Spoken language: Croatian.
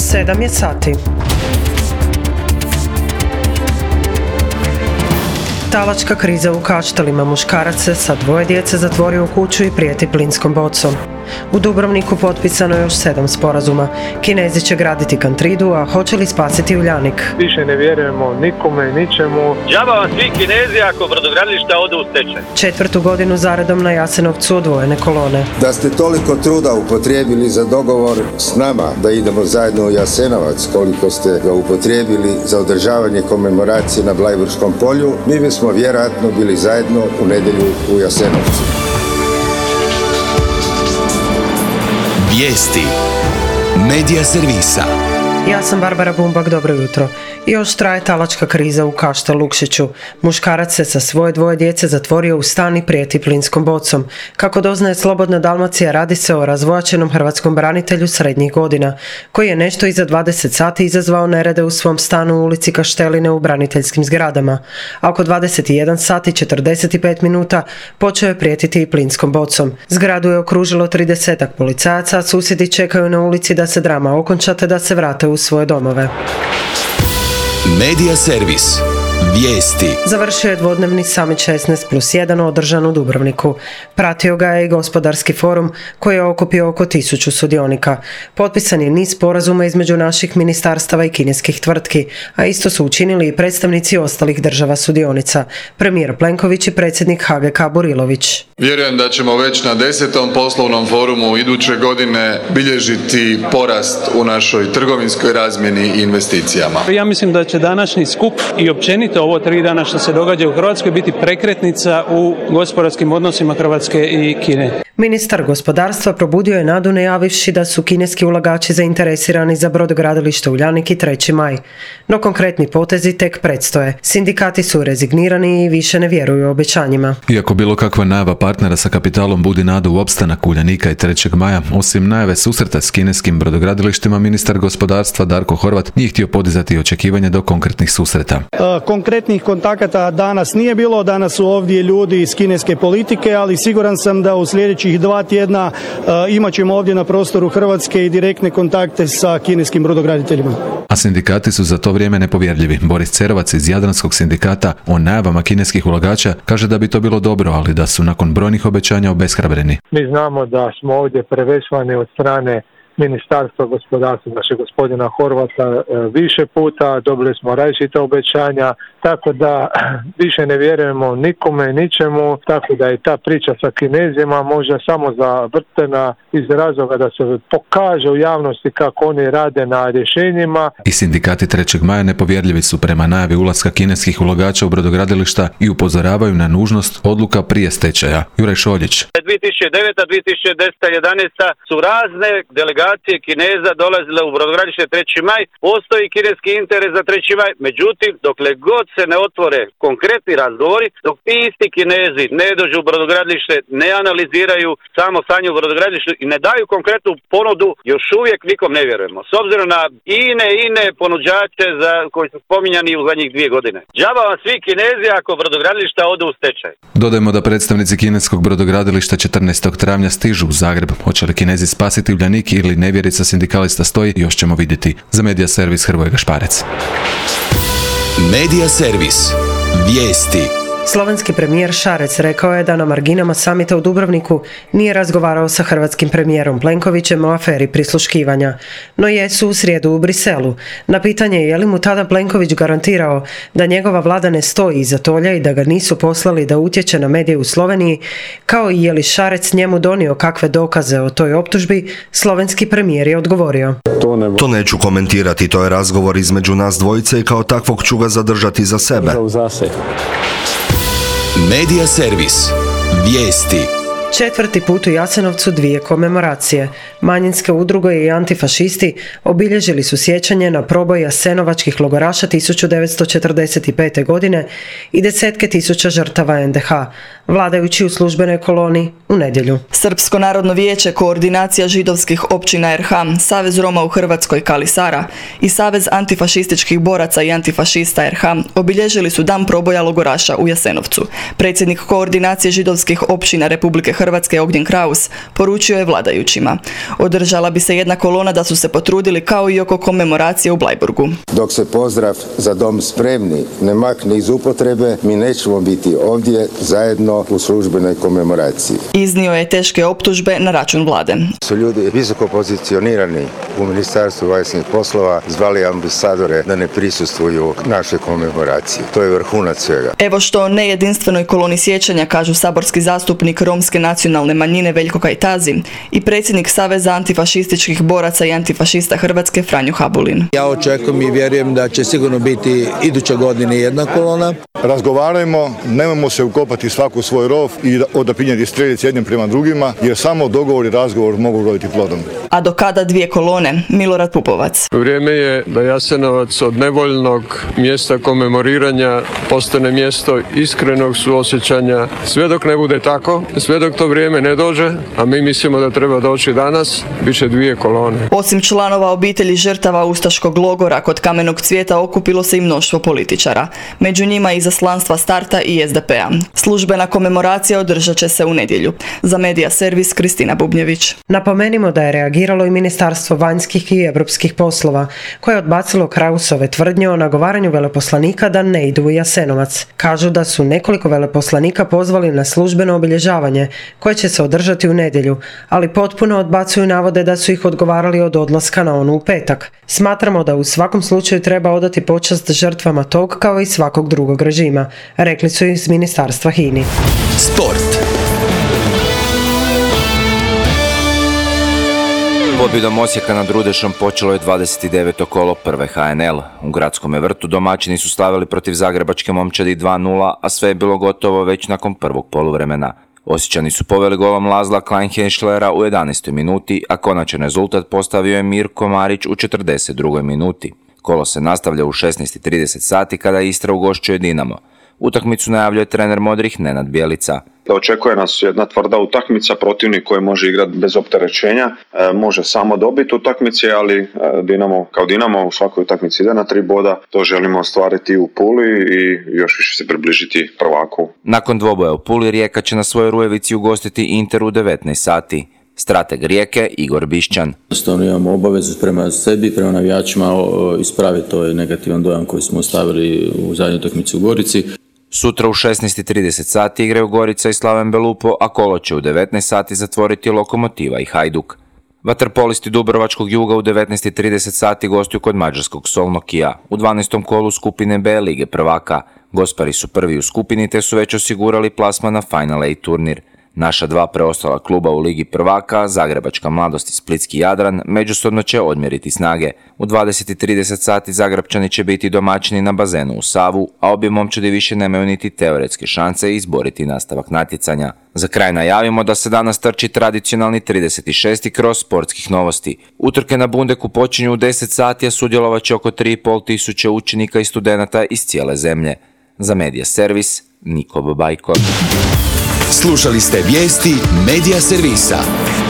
7 je sati. Talačka kriza u Kaštelima. Muškarac se sa 2 djece zatvorio u kuću i prijeti plinskom bocom. U Dubrovniku potpisano još 7 sporazuma. Kinezi će graditi Kantridu, a hoće li spasiti Uljanik? Više ne vjerujemo nikome, ničemu. Džaba vam svi Kinezi ako brodogradilišta odu u stečaj. 4. godinu zaredom na Jasenovcu odvojene kolone. Da ste toliko truda upotrijebili za dogovor s nama da idemo zajedno u Jasenovac, koliko ste ga upotrijebili za održavanje komemoracije na Blajburškom polju, mi bismo vjerojatno bili zajedno u nedjelju u Jasenovcu. Vijesti Medija servisa. Ja sam Barbara Bumbak, dobro jutro. Još traje talačka kriza u Kaštel Lukšiću. Muškarac se sa svoje 2 djece zatvorio u stan i prijeti plinskom bocom. Kako doznaje Slobodna Dalmacija, radi se o razvojačenom hrvatskom branitelju srednjih godina, koji je nešto iza 20 sati izazvao nerede u svom stanu u ulici Kašteline u braniteljskim zgradama. A oko 21 sati 45 minuta počeo je prijetiti i plinskom bocom. Zgradu je okružilo 30-ak policajaca, a susjedi čekaju na ulici da se drama okonča te da se vrate u svoje domove. Medija servis. Vijesti. Završio je dvodnevni summit 16+1 održan u Dubrovniku. Pratio ga je i gospodarski forum koji je okupio oko 1000 sudionika. Potpisan je niz sporazuma između naših ministarstava i kineskih tvrtki, a isto su učinili i predstavnici ostalih država sudionica, premijer Plenković i predsjednik HGK Burilović. Vjerujem da ćemo već na 10. poslovnom forumu iduće godine bilježiti porast u našoj trgovinskoj razmjeni i investicijama. Ja mislim da će današnji skup i općenito ovo 3 dana što se događa u Hrvatskoj biti prekretnica u gospodarskim odnosima Hrvatske i Kine. Ministar gospodarstva probudio je nadu najavivši da su kineski ulagači zainteresirani za brodogradilište Uljanik i 3. maj. No konkretni potezi tek predstoje. Sindikati su rezignirani i više ne vjeruju obećanjima. Iako bilo kakva najava partnera sa kapitalom budi nadu u opstanak Uljanika i 3. maja, osim najave susreta s kineskim brodogradilištima, ministar gospodarstva Darko Horvat nije htio podizati očekivanja do konkretnih susreta. Konkretnih kontakata danas nije bilo, danas su ovdje ljudi iz kineske politike, ali siguran sam da u sljedećih 2 tjedna imat ćemo ovdje na prostoru Hrvatske i direktne kontakte sa kineskim brodograditeljima. A sindikati su za to vrijeme nepovjerljivi. Boris Cerovac iz Jadranskog sindikata o najavama kineskih ulagača kaže da bi to bilo dobro, ali da su nakon brojnih obećanja obeshrabreni. Mi znamo da smo ovdje preveslani od strane Ministarstva gospodarstva, našeg gospodina Horvata, više puta, dobili smo različita obećanja, tako da više ne vjerujemo nikome, ničemu, tako da je ta priča sa Kinezima možda samo zavrtena iz razloga da se pokaže u javnosti kako oni rade na rješenjima. I sindikati 3. maja nepovjerljivi su prema najavi ulaska kineskih ulagača u brodogradilišta i upozoravaju na nužnost odluka prije stečaja. Juraj Šoljić. 2009. 2010. 11. su razne delegacije Kineza dolazile u brodogradilište 3. maj, postoji kineski interes za 3. maj, međutim, dokle god se ne otvore konkretni razgovori, dok ti isti Kinezi ne dođu u brodogradilište, ne analiziraju samo stanje u brodogradilištu i ne daju konkretnu ponudu, još uvijek nikom ne vjerujemo. S obzirom na ine ponuđače koji su spominjani u zadnjih 2 godine. Džaba vam svi Kinezi ako brodogradilišta odu u stečaj. Dodajemo da predstavnici kineskog brodogradilišta 14. travnja stižu u Zagreb. Hoće li Kinezi spasiti Uljanik ili nevjerica sindikalista stoji, još ćemo vidjeti. Za Medija servis Hrvoje Gašparec. Medija servis. Vijesti. Slovenski premijer Šarec rekao je da na marginama samita u Dubrovniku nije razgovarao sa hrvatskim premijerom Plenkovićem o aferi prisluškivanja. No jesu u srijedu u Briselu. Na pitanje je li mu tada Plenković garantirao da njegova vlada ne stoji iza tolja i da ga nisu poslali da utječe na medije u Sloveniji, kao i je li Šarec njemu donio kakve dokaze o toj optužbi, slovenski premijer je odgovorio. To neću komentirati, to je razgovor između nas dvojice i kao takvog ću ga zadržati za sebe. Medija servis. Vijesti. 4. put u Jasenovcu 2 komemoracije. Manjinske udruge i antifašisti obilježili su sjećanje na proboj jasenovačkih logoraša 1945. godine i desetke tisuća žrtava NDH, vladajući u službenoj koloni u nedjelju. Srpsko narodno vijeće, Koordinacija židovskih općina RH, Savez Roma u Hrvatskoj Kali Sara i Savez antifašističkih boraca i antifašista RH obilježili su dan proboja logoraša u Jasenovcu. Predsjednik Koordinacije židovskih općina Republike Hrvatske Ognjen Kraus poručio je vladajućima. Održala bi se jedna kolona da su se potrudili kao i oko komemoracije u Bleiburgu. Dok se pozdrav "Za dom spremni" ne makne iz upotrebe, mi nećemo biti ovdje zajedno u službenoj komemoraciji. Iznio je teške optužbe na račun vlade. Su ljudi visoko pozicionirani u Ministarstvu vanjskih poslova zvali ambasadore da ne prisustvuju našoj komemoraciji. To je vrhunac svega. Evo što o nejedinstvenoj koloni sjećanja kažu saborski zastupnik romske nacionalne manjine Veljko Kajtazi i predsjednik Saveza antifašističkih boraca i antifašista Hrvatske Franjo Habulin. Ja očekujem i vjerujem da će sigurno biti iduće godine jedna kolona. Razgovarajmo, nemojmo se ukopati svaku svoj rov i odapinjati strelice jednim prema drugima, jer samo dogovor i razgovor mogu roditi plodom. A do kada dvije kolone? Milorad Pupovac. Vrijeme je da Jasenovac od nevoljnog mjesta komemoriranja postane mjesto iskrenog suosjećanja. Sve dok ne bude tako, sve dok to vrijeme ne dođe, a mi mislimo da treba doći danas, bit će dvije kolone. Osim članova obitelji žrtava ustaškog logora kod Kamenog Cvijeta okupilo se i mnoštvo političara. Među njima i izaslanstva Starta i SDP-a. Službena komemoracija održat će se u nedjelju. Za Medija servis Kristina Bubnjević. Napomenimo da je reagiralo i Ministarstvo vanjskih i europskih poslova, koje je odbacilo Krausove tvrdnje o nagovaranju veleposlanika da ne idu u Jasenovac. Kažu da su nekoliko veleposlanika pozvali na službeno obilježavanje, koje će se održati u nedjelju, ali potpuno odbacuju navode da su ih odgovarali od odlaska na onu u petak. Smatramo da u svakom slučaju treba odati počast žrtvama tog kao i svakog drugog režima, rekli su iz Ministarstva HINI. Sport. Pobjedom Osijeka nad Rudešom počelo je 29. kolo prve HNL. U Gradskom vrtu domaćini su slavili protiv zagrebačke momčadi 2:0, a sve je bilo gotovo već nakon prvog poluvremena. Osječani su poveli golom Lazla Kleinhenschlera u 11. minuti, a konačan rezultat postavio je Mirko Marić u 42. minuti. Kolo se nastavlja u 16:30 sati kada Istra ugošćuje Dinamo. Utakmicu najavljuje trener modrih Nenad Bjelica. Očekuje nas jedna tvrda utakmica, protivnik koji može igrati bez opterećenja, može samo dobiti utakmice, ali Dinamo u svakoj utakmici ide na 3 boda, to želimo ostvariti u Puli i još više se približiti prvaku. Nakon dvoboja u Puli, Rijeka će na svojoj Rujevici ugostiti Inter u 19 sati. Strateg Rijeke Igor Bišćan. Jednostavno imamo obavezu prema sebi, prema navijačima ispraviti ovaj negativan dojam koji smo ostavili u zadnjoj utakmici u Gorici. Sutra u 16:30 sati igraju Gorica i Slaven Belupo, a kolo će u 19 sati zatvoriti Lokomotiva i Hajduk. Vaterpolisti Dubrovačkog Juga u 19:30 sati gostuju kod mađarskog Solnokija u 12. kolu skupine B Lige prvaka. Gospari su prvi u skupini te su već osigurali plasman na Final 8 turnir. Naša dva preostala kluba u Ligi prvaka, Zagrebačka Mladost i Splitski Jadran, međusobno će odmjeriti snage. U 20:30 sati Zagrebčani će biti domaćini na bazenu u Savu, a obje momčadi više nemaju niti teoretske šanse izboriti nastavak natjecanja. Za kraj najavimo da se danas trči tradicionalni 36. kros sportskih novosti. Utrke na Bundeku počinju u 10 sati, a sudjelovat će oko 3,5 tisuće učenika i studenata iz cijele zemlje. Za Medija servis, Niko Babajko. Slušali ste vijesti Medija servisa.